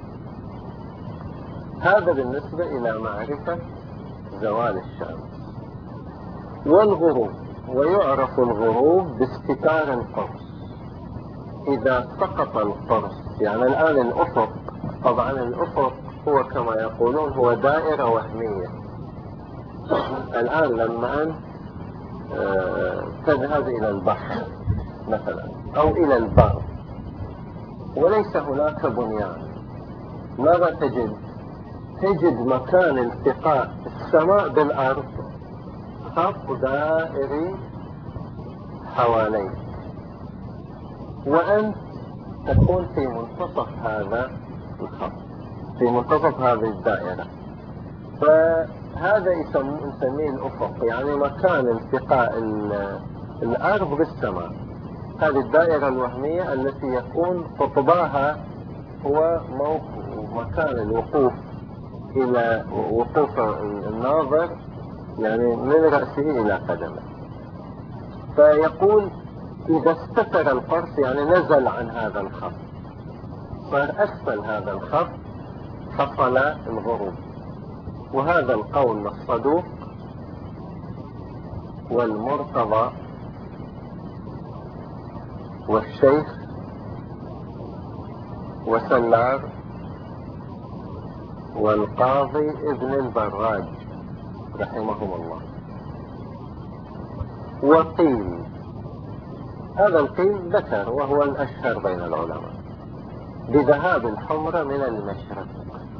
هذا بالنسبة إلى معرفة زوال الشمس. والغروب ويعرف الغروب باستتار القرص. إذا سقط القرص، يعني الآن الأفق، طبعا الأفق هو كما يقولون هو دائرة وهمية. الآن لما أنت تذهب إلى البحر مثلا أو إلى البر وليس هناك بنيان، ماذا تجد؟ تجد مكان التقاء السماء بالأرض خط دائري حواليك، وأنت تكون في منتصف هذا الخط، في منتصف هذه الدائرة. فهذا يسميه الأفق، يعني مكان التقاء الأرض بالسماء. هذه الدائرة الوهمية التي يكون قطباها هو مكان الوقوف إلى وقوف الناظر، يعني من رأسه إلى قدمه. فيقول إذا استتر القرص يعني نزل عن هذا الخط، صار أسفل هذا الخط، حصل الغروب. وهذا القول الصدوق والمرتضى والشيخ وسلار والقاضي ابن البراج رحمهم الله. وقيل، هذا القيل ذكر وهو الأشهر بين العلماء، بذهاب الحمرة من المشرق.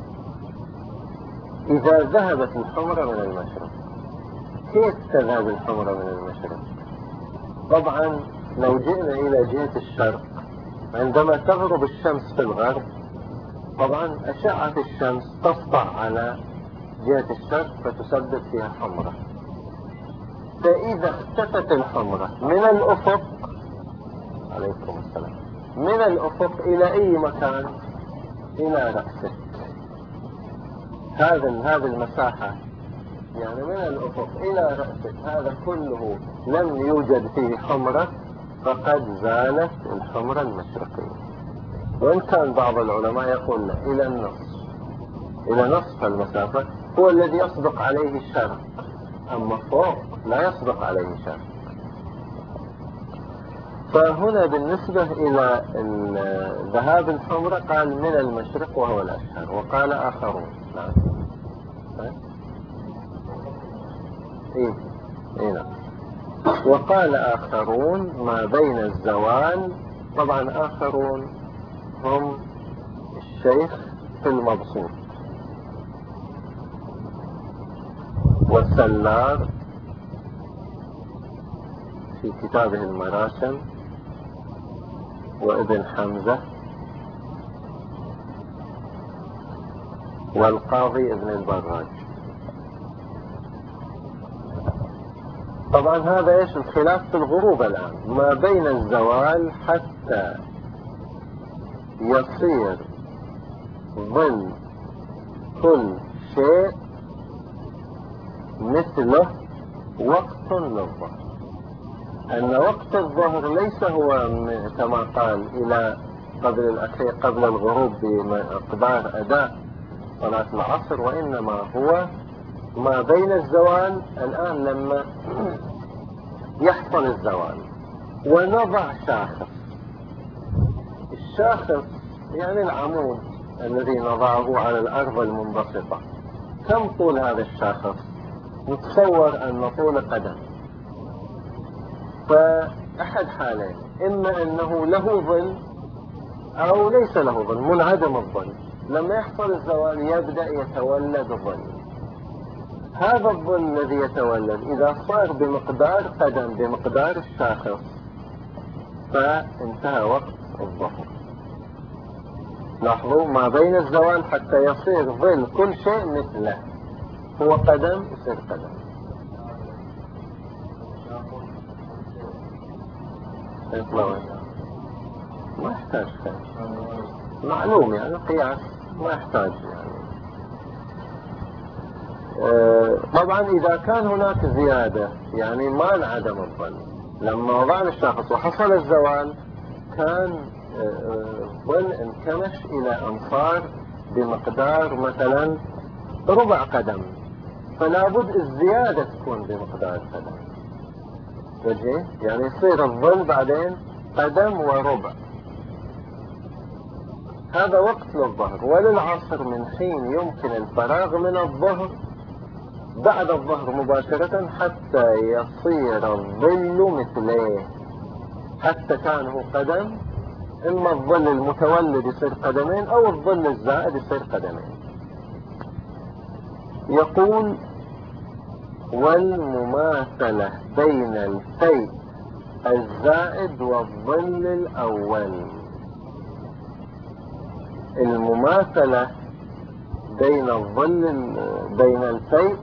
إذا ذهبت الحمرة من المشرق، كيف تذهب الحمرة من المشرق؟ طبعا لو جئنا إلى جهة الشرق، عندما تغرب الشمس في الغرب، طبعا أشعة الشمس تسطع على جهة الشرق فتسبب فيها حمرة. فإذا اختفت الحمرة من الأفق، عليكم السلام، من الأفق إلى أي مكان؟ إلى رأسك. هذا هذه المساحة يعني من الأفق إلى رأسك، هذا كله لم يوجد فيه حمرة، فقد زالت الحمرة المشرقية. وإن كان بعض العلماء يقول إلى النصف، إلى نصف المسافة هو الذي يصدق عليه الشرق، أما فوق لا يصدق عليه شرق. فهنا بالنسبة إلى ذهاب الحمرة قال من المشرق وهو الأشهر، وقال آخرون نعم إيه إيه نعم وقال آخرون ما بين الزوال. طبعا آخرون هم الشيخ في المبسوط والسلار في كتابه المراسم وابن حمزة والقاضي ابن البراج. طبعا هذا ايش الخلاف في الغروب الآن، ما بين الزوال حتى يصير ظل كل شيء مثله وقت للظهر. أن وقت الظهر ليس هو كما قال إلى قبل الأخير قبل الغروب بمقدار أداء صلاة العصر، وإنما هو ما بين الزوال. الآن لما يحصل الزوال ونضع شاخص، الشاخص يعني العمود الذي نضعه على الأرض المنبسطة، كم طول هذا الشاخص؟ نتصور أن طول قدم. فأحد حالين، إما أنه له ظل أو ليس له ظل، منعدم الظل. لما يحصل الزوال يبدأ يتولد ظل. هذا الظل الذي يتولد إذا صار بمقدار قدم بمقدار الشاخص فانتهى وقت الظهر. لاحظوا ما بين الزوال حتى يصير ظل كل شيء مثله، هو قدم يصير قدم. ما يحتاج شيء معلوم، يعني قياس ما يحتاج يعني. أه طبعا إذا كان هناك زيادة يعني ما انعدم الظل، لما وضعنا الشاخص وحصل الزوال كان ظل أه انكمش إلى أمصار بمقدار مثلا ربع قدم، فلا بد الزيادة تكون بمقدار قدم. وجهين، يعني يصير الظل بعدين قدم وربع. هذا وقت للظهر. وللعصر من حين يمكن الفراغ من الظهر بعد الظهر مباشرة حتى يصير الظل مثليه. حتى كان هو قدم، إما الظل المتولد يصير قدمين أو الظل الزائد يصير قدمين. يقول: والمماثلة بين الفيء الزائد والظل الأول. المماثلة بين الظل بين الفيء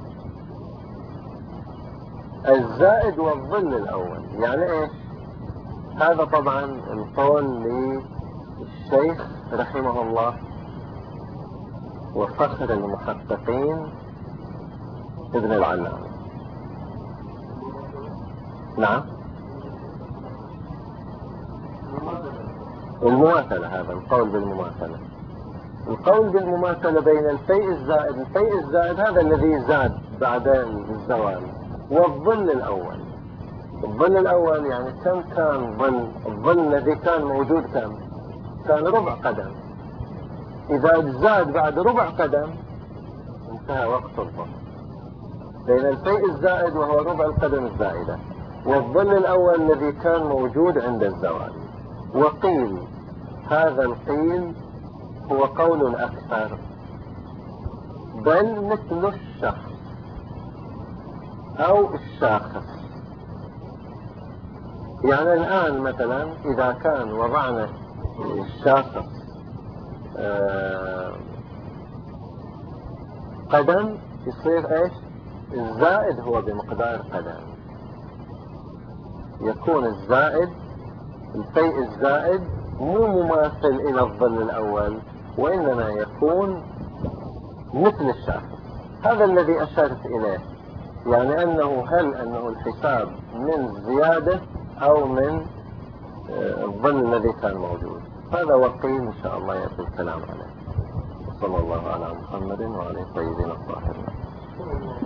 الزائد والظل الأول يعني إيش؟ هذا طبعا القول للشيخ رحمه الله وفخر المحققين ابن العلامة. نعم، المماثلة، هذا القول بالمماثلة. القول بالمماثلة بين الفيء الزائد، الفيء الزائد هذا الذي زاد بعدين الزوال، والظل الأول. الظل الأول يعني كم كان ظل؟ الظل الذي كان موجود كم؟ كان ربع قدم. إذا زاد بعد ربع قدم انتهى وقت الظل. بين الفيء الزائد وهو ربع القدم الزائدة والظل الأول الذي كان موجود عند الزوال. وقيل هذا القيل هو قول أكثر، بل مثل الشخص أو الشاخص. يعني الآن مثلا إذا كان وضعنا الشاخص قدم يصير إيش؟ الزائد هو بمقدار قدم. يكون الزائد الفيء الزائد مو مماثل إلى الظل الأول، وإنما يكون مثل الشاخص. هذا الذي أشرت إليه، يعني أنه هل أنه الحساب من زيادة أو من الظل الذي كان موجود. هذا وقيل إن شاء الله يأتي الكلام عليه. صلى الله على محمد وعلى الطيبين الطاهرين.